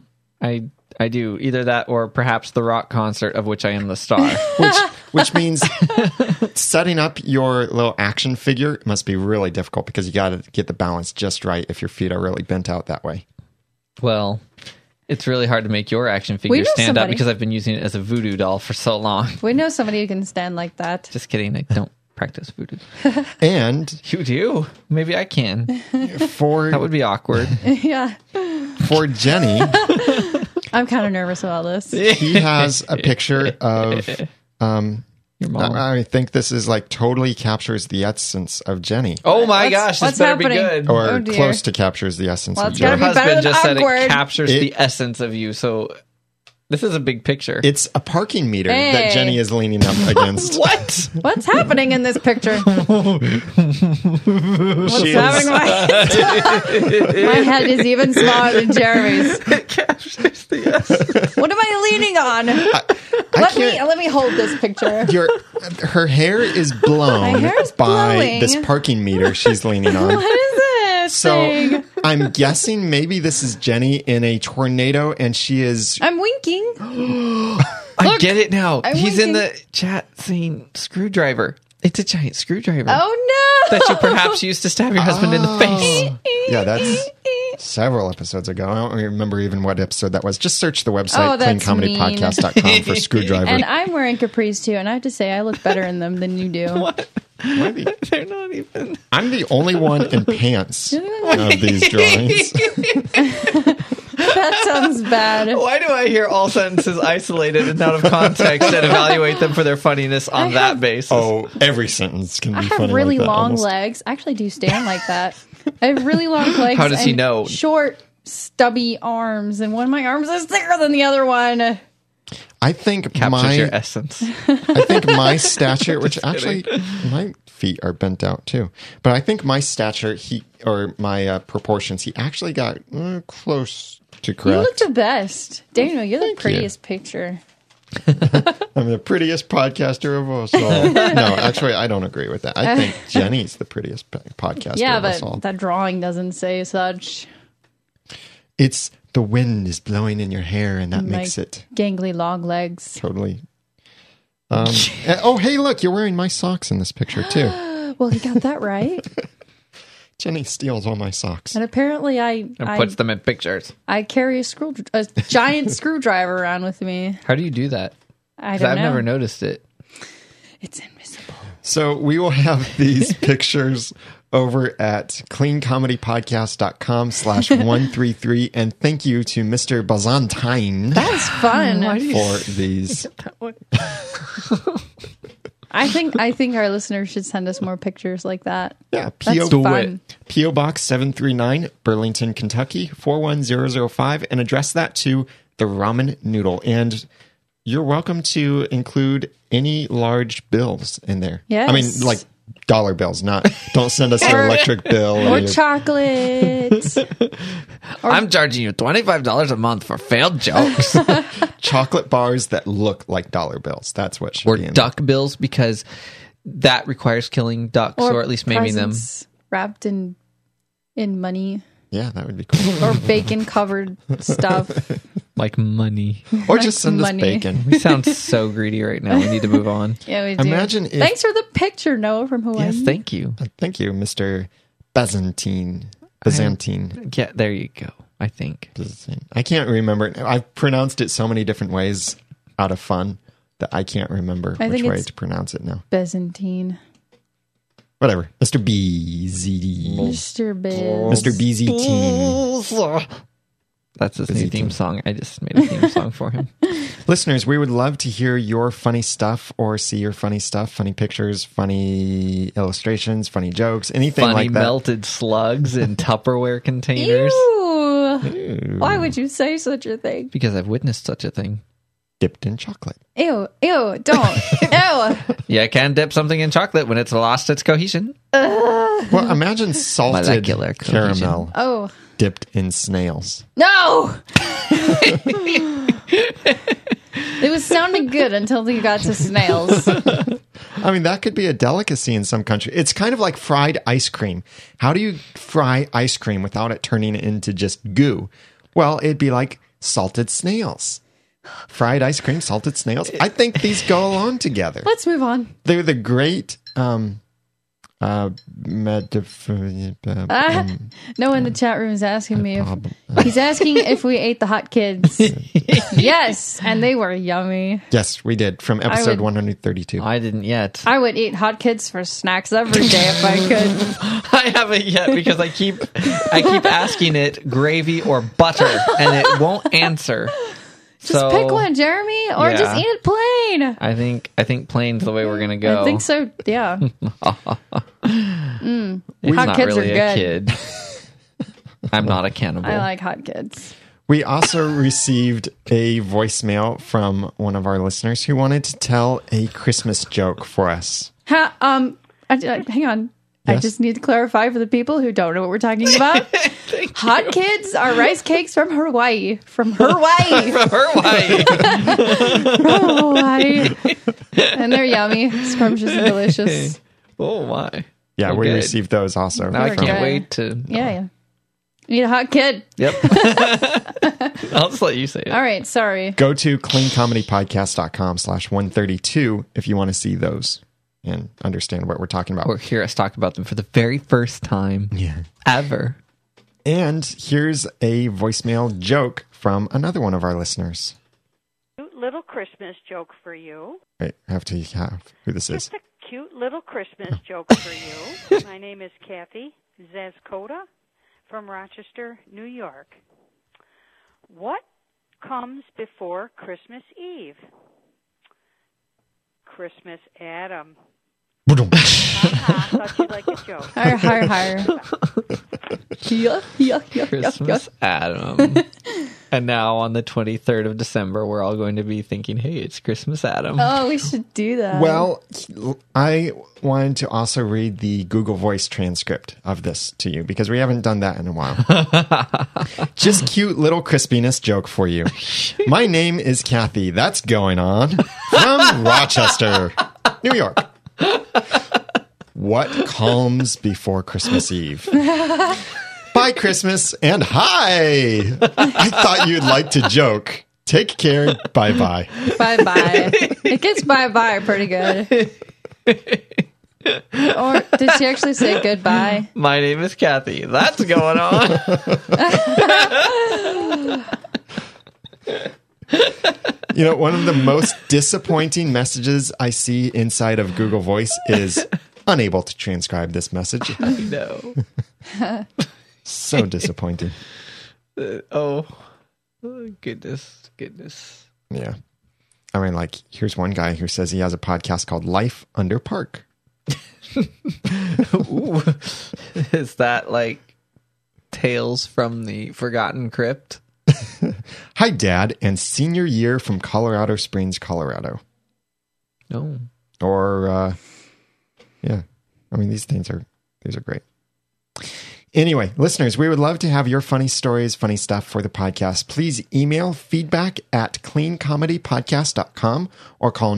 Speaker 3: I do either that or perhaps the rock concert of which I am the star.
Speaker 1: Which means setting up your little action figure must be really difficult because you got to get the balance just right if your feet are really bent out that way.
Speaker 3: Well, it's really hard to make your action figure
Speaker 4: know
Speaker 3: stand up
Speaker 4: somebody.
Speaker 3: because I've been using it as a voodoo doll for so long.
Speaker 4: We know somebody who can stand like that.
Speaker 3: Just kidding. I don't practice voodoo.
Speaker 1: And
Speaker 3: You do? Maybe I can.
Speaker 1: for
Speaker 3: That would be awkward.
Speaker 4: Yeah,
Speaker 1: for Jenny,
Speaker 4: I'm kind of nervous about this.
Speaker 1: he has a picture of
Speaker 3: Your mom.
Speaker 1: I think this is like totally captures the essence of Jenny.
Speaker 3: Oh my
Speaker 4: What's-
Speaker 3: gosh, this
Speaker 4: what's
Speaker 3: better
Speaker 4: happening?
Speaker 3: be good.
Speaker 1: Or
Speaker 4: Oh, dear.
Speaker 1: close to captures the essence
Speaker 4: Well,
Speaker 1: of
Speaker 4: it's gotta
Speaker 1: Jenny.
Speaker 3: Your
Speaker 4: be better
Speaker 3: husband
Speaker 4: than
Speaker 3: just said
Speaker 4: awkward.
Speaker 3: it captures
Speaker 1: It-
Speaker 3: the essence of you. So this is a big picture.
Speaker 1: It's a parking meter
Speaker 4: Hey.
Speaker 1: that Jenny is leaning up against.
Speaker 3: What?
Speaker 4: What's happening in this picture? What's
Speaker 1: She is-
Speaker 4: happening? My head is even smaller than Jeremy's.
Speaker 3: captures the essence.
Speaker 4: What am I leaning on? Let me hold this picture.
Speaker 1: Her hair is blown
Speaker 4: My hair is
Speaker 1: by
Speaker 4: blowing.
Speaker 1: this parking meter she's leaning on.
Speaker 4: What is this
Speaker 1: So
Speaker 4: thing?
Speaker 1: I'm guessing maybe this is Jenny in a tornado and she is
Speaker 4: I'm winking.
Speaker 3: I get it now.
Speaker 4: I'm
Speaker 3: He's in
Speaker 4: winking.
Speaker 3: the chat saying screwdriver. It's a giant screwdriver
Speaker 4: Oh no!
Speaker 3: that you perhaps used to stab your husband in the face.
Speaker 1: yeah, that's several episodes ago. I don't remember even what episode that was. Just search the
Speaker 4: Oh,
Speaker 1: website
Speaker 4: that's
Speaker 1: cleancomedypodcast.com for screwdriver.
Speaker 4: And I'm wearing capris too, and I have to say I look better in them than you do.
Speaker 3: What? They're not even.
Speaker 1: I'm the only one in pants of these drawings.
Speaker 4: That sounds bad.
Speaker 3: Why do I hear all sentences isolated and out of context and evaluate them for their funniness on that basis?
Speaker 1: Oh, every sentence can be
Speaker 4: I
Speaker 1: funny
Speaker 4: have really
Speaker 1: like that,
Speaker 4: long
Speaker 1: almost.
Speaker 4: legs. I actually do stand like that. I have really long legs.
Speaker 3: How does he
Speaker 4: and
Speaker 3: know?
Speaker 4: Short, stubby arms, and one of my arms is thicker than the other one.
Speaker 1: I think
Speaker 3: Captures your essence.
Speaker 1: I think my stature, which actually my feet are bent out too, but I think my stature, my proportions, he actually got close to
Speaker 4: You
Speaker 1: correct.
Speaker 4: look the best. Daniel, you're the
Speaker 1: Thank you.
Speaker 4: prettiest picture.
Speaker 1: I'm the prettiest podcaster of us all. No, actually, I don't agree with that. I think Jenny's the prettiest podcaster
Speaker 4: Yeah,
Speaker 1: of us all.
Speaker 4: but that drawing doesn't say such.
Speaker 1: It's the wind is blowing in your hair, and that
Speaker 4: My
Speaker 1: makes it
Speaker 4: gangly long legs.
Speaker 1: totally. Oh, hey, look, you're wearing my socks in this picture too.
Speaker 4: Well, he got that right.
Speaker 1: Jenny steals all my socks.
Speaker 4: And apparently,
Speaker 3: And puts them in pictures.
Speaker 4: I carry a giant screwdriver around with me.
Speaker 3: How do you do that?
Speaker 4: I
Speaker 3: 'Cause
Speaker 4: don't
Speaker 3: I've
Speaker 4: know.
Speaker 3: never noticed it.
Speaker 4: It's invisible.
Speaker 1: So we will have these pictures over at cleancomedypodcast.com/133. And thank you to Mr. Bazantine
Speaker 4: That's fun.
Speaker 1: for these.
Speaker 4: I think our listeners should send us more pictures like that.
Speaker 1: Yeah,
Speaker 4: That's
Speaker 1: P.O.
Speaker 4: fun.
Speaker 1: P.O. Box 739, Burlington, Kentucky, 41005, and address that to the Ramen Noodle. And you're welcome to include any large bills in there.
Speaker 4: Yes.
Speaker 1: I mean, like dollar bills, don't send us your electric bill.
Speaker 4: Or
Speaker 1: your-
Speaker 4: chocolate.
Speaker 3: I'm charging you $25 a month for failed jokes.
Speaker 1: chocolate bars that look like dollar bills. That's what should
Speaker 3: Or
Speaker 1: be in
Speaker 3: duck bills, because that requires killing ducks, or at least maiming them.
Speaker 4: presents wrapped in money
Speaker 1: there. Yeah, that would be cool.
Speaker 4: or bacon covered stuff.
Speaker 3: Like money.
Speaker 1: Or just send
Speaker 4: money.
Speaker 1: us bacon.
Speaker 3: We sound so greedy right now. We need to move on.
Speaker 4: Yeah, we do.
Speaker 1: Imagine if-
Speaker 4: Thanks for the picture, Noah from Hawaii.
Speaker 3: Yes, thank you.
Speaker 1: Thank you, Mr. Byzantine.
Speaker 3: Yeah, there you go. I think.
Speaker 1: I can't remember. I've pronounced it so many different ways out of fun that I can't remember
Speaker 4: I
Speaker 1: which
Speaker 4: think
Speaker 1: way
Speaker 4: it's-
Speaker 1: to pronounce it now.
Speaker 4: Byzantine.
Speaker 1: Whatever. Mr. BZD.
Speaker 4: Mr. Biz.
Speaker 1: Mr. BZT.
Speaker 3: That's his new
Speaker 1: Busy
Speaker 3: theme
Speaker 1: team.
Speaker 3: song. I just made a theme song for him.
Speaker 1: Listeners, we would love to hear your funny stuff or see your funny stuff, funny pictures, funny illustrations, funny jokes, anything
Speaker 3: Funny
Speaker 1: like that.
Speaker 3: melted slugs in Tupperware containers.
Speaker 4: Ew. Why would you say such a thing?
Speaker 3: Because I've witnessed such a thing.
Speaker 1: Dipped in chocolate.
Speaker 4: Ew. Ew. Don't. Ew.
Speaker 3: Yeah, I can dip something in chocolate when it's lost its cohesion.
Speaker 1: Well, imagine salted
Speaker 3: Molecular cohesion.
Speaker 1: caramel
Speaker 4: Oh.
Speaker 1: dipped in snails.
Speaker 4: No! It was sounding good until you got to snails.
Speaker 1: I mean, that could be a delicacy in some country. It's kind of like fried ice cream. How do you fry ice cream without it turning into just goo? Well, it'd be like salted snails. Fried ice cream, salted snails. I think these go along together.
Speaker 4: Let's move on.
Speaker 1: They're the great
Speaker 4: Noah in the chat room is asking me he's asking if we ate the hot kids. Yes, and they were yummy.
Speaker 1: Yes, we did from episode
Speaker 4: would-
Speaker 1: 132.
Speaker 3: I didn't yet.
Speaker 4: I would eat hot kids for snacks every day if I could.
Speaker 3: I haven't yet because I keep asking it gravy or butter, and it won't answer.
Speaker 4: Just pick one, Jeremy, or
Speaker 3: Yeah.
Speaker 4: just eat it plain.
Speaker 3: I think plain's the way we're gonna go.
Speaker 4: I think so. Yeah.
Speaker 3: He's
Speaker 4: Hot
Speaker 3: not
Speaker 4: kids
Speaker 3: really
Speaker 4: are
Speaker 3: a
Speaker 4: good.
Speaker 3: kid. I'm not a cannibal.
Speaker 4: I like hot kids.
Speaker 1: We also received a voicemail from one of our listeners who wanted to tell a Christmas joke for us.
Speaker 4: Hang on. I
Speaker 1: Yes?
Speaker 4: just need to clarify for the people who don't know what we're talking about. Hot kids are rice cakes from Hawaii. From Hawaii.
Speaker 3: From Hawaii.
Speaker 4: From Hawaii. And they're yummy, scrumptious, and delicious.
Speaker 3: Oh my!
Speaker 1: Yeah,
Speaker 3: Oh,
Speaker 1: we
Speaker 3: good.
Speaker 1: received those also.
Speaker 3: Now I
Speaker 4: They're
Speaker 3: can't
Speaker 4: good.
Speaker 3: wait to.
Speaker 4: Yeah. Eat a hot kid.
Speaker 3: Yep. I'll just let you say it.
Speaker 4: All right, sorry.
Speaker 1: Go to cleancomedypodcast.com/132 if you want to see those and understand what we're talking about.
Speaker 3: Or hear us talk about them for the very first time ever.
Speaker 1: And here's a voicemail joke from another one of our listeners.
Speaker 7: Cute little Christmas joke for you.
Speaker 1: Wait, I have to have who this is.
Speaker 7: Just a cute little Christmas joke for you. My name is Kathy Zazkota from Rochester, New York. What comes before Christmas Eve? Christmas Adam. Thought you'd like a joke.
Speaker 4: Higher. Yeah.
Speaker 3: Christmas Adam. And now on the 23rd of December, we're all going to be thinking, hey, it's Christmas Adam.
Speaker 4: Oh, we should do that.
Speaker 1: Well, I wanted to also read the Google Voice transcript of this to you because we haven't done that in a while. Just cute little crispiness joke for you. My name is Kathy. That's going on from Rochester, New York. What comes before Christmas Eve? Bye, Christmas, and hi! I thought you'd like to joke. Take care. Bye-bye.
Speaker 4: Bye-bye. It gets bye-bye pretty good. Or did she actually say goodbye?
Speaker 3: My name is Kathy. That's going on.
Speaker 1: You know, one of the most disappointing messages I see inside of Google Voice is unable to transcribe this message.
Speaker 3: I know.
Speaker 1: So disappointing.
Speaker 3: Oh, goodness.
Speaker 1: Yeah. I mean, like, here's one guy who says he has a podcast called Life Under Park.
Speaker 3: Ooh. Is that like Tales from the Forgotten Crypt?
Speaker 1: Hi, Dad, and senior year from Colorado Springs, Colorado.
Speaker 3: No.
Speaker 1: Or, yeah. I mean, these are great. Anyway, listeners, we would love to have your funny stories, funny stuff for the podcast. Please email feedback@cleancomedypodcast.com or call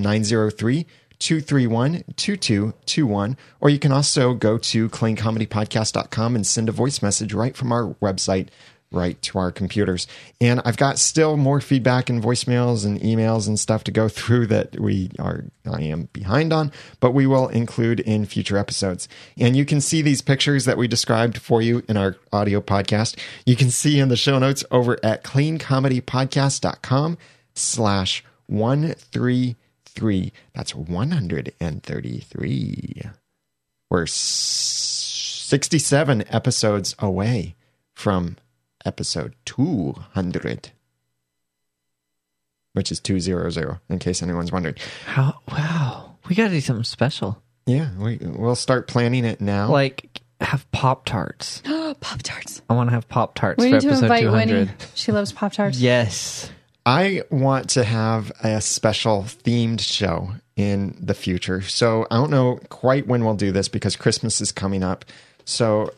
Speaker 1: 903-231-2221. Or you can also go to cleancomedypodcast.com and send a voice message right from our website, right to our computers. And I've got still more feedback and voicemails and emails and stuff to go through that I am behind on, but we will include in future episodes. And you can see these pictures that we described for you in our audio podcast. You can see in the show notes over at cleancomedypodcast.com/133. That's 133. We're 67 episodes away from episode 200, which is 200, in case anyone's wondering.
Speaker 3: Wow. We got to do something special.
Speaker 1: Yeah, we'll start planning it now.
Speaker 3: Like, have Pop-Tarts.
Speaker 4: Pop-Tarts.
Speaker 3: I want to have Pop-Tarts
Speaker 4: We
Speaker 3: for
Speaker 4: need to
Speaker 3: episode
Speaker 4: invite
Speaker 3: 200.
Speaker 4: Winnie. She loves Pop-Tarts.
Speaker 3: Yes.
Speaker 1: I want to have a special themed show in the future. So I don't know quite when we'll do this because Christmas is coming up. So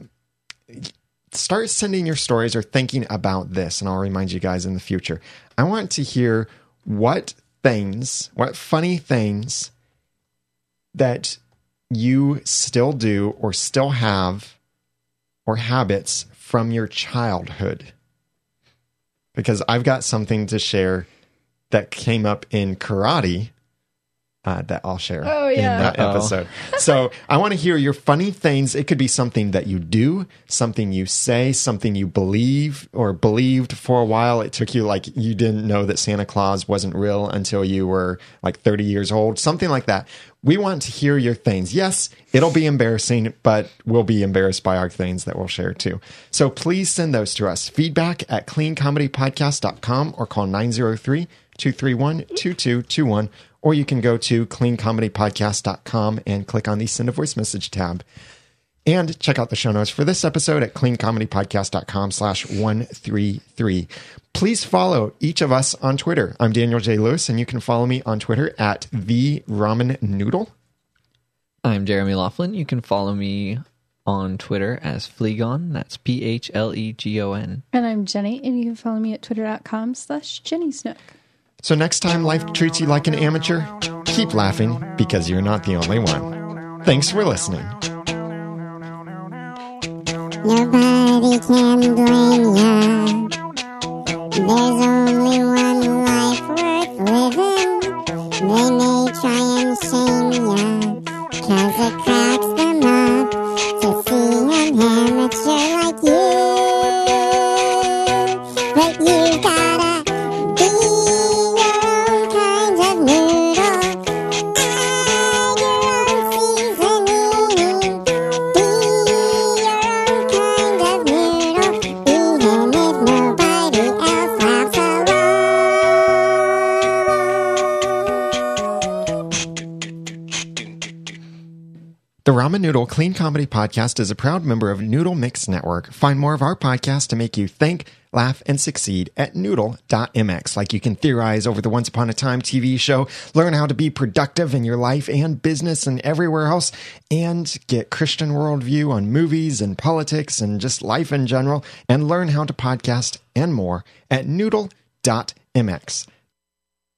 Speaker 1: start sending your stories or thinking about this, and I'll remind you guys in the future. I want to hear what funny things that you still do or still have, or habits from your childhood. Because I've got something to share that came up in karate that I'll share in that episode. So I want to hear your funny things. It could be something that you do, something you say, something you believe or believed for a while. It took you like you didn't know that Santa Claus wasn't real until you were like 30 years old, something like that. We want to hear your things. Yes, it'll be embarrassing, but we'll be embarrassed by our things that we'll share too. So please send those to us. Feedback@cleancomedypodcast.com or call 903-231-2221. Or you can go to cleancomedypodcast.com and click on the Send a Voice Message tab. And check out the show notes for this episode at cleancomedypodcast.com/133. Please follow each of us on Twitter. I'm Daniel J. Lewis, and you can follow me on Twitter at The Ramen Noodle.
Speaker 3: I'm Jeremy Laughlin. You can follow me on Twitter as Phlegon. That's PHLEGON.
Speaker 4: And I'm Jenny, and you can follow me at twitter.com/JennySnook.
Speaker 1: So next time life treats you like an amateur, keep laughing because you're not the only one. Thanks for listening.
Speaker 2: Nobody can blame ya. There's only one life worth living. They may try and shame ya, 'cause it cracks them up to see an amateur like you. But you gotta be your own kind of noodle. Add your own seasoning. Be your own kind of noodle. Be
Speaker 1: Ramen Noodle Clean Comedy Podcast is a proud member of Noodle Mix Network. Find more of our podcasts to make you think, laugh, and succeed at noodle.mx. Like you can theorize over the Once Upon a Time TV show, learn how to be productive in your life and business and everywhere else, and get Christian worldview on movies and politics and just life in general, and learn how to podcast and more at noodle.mx.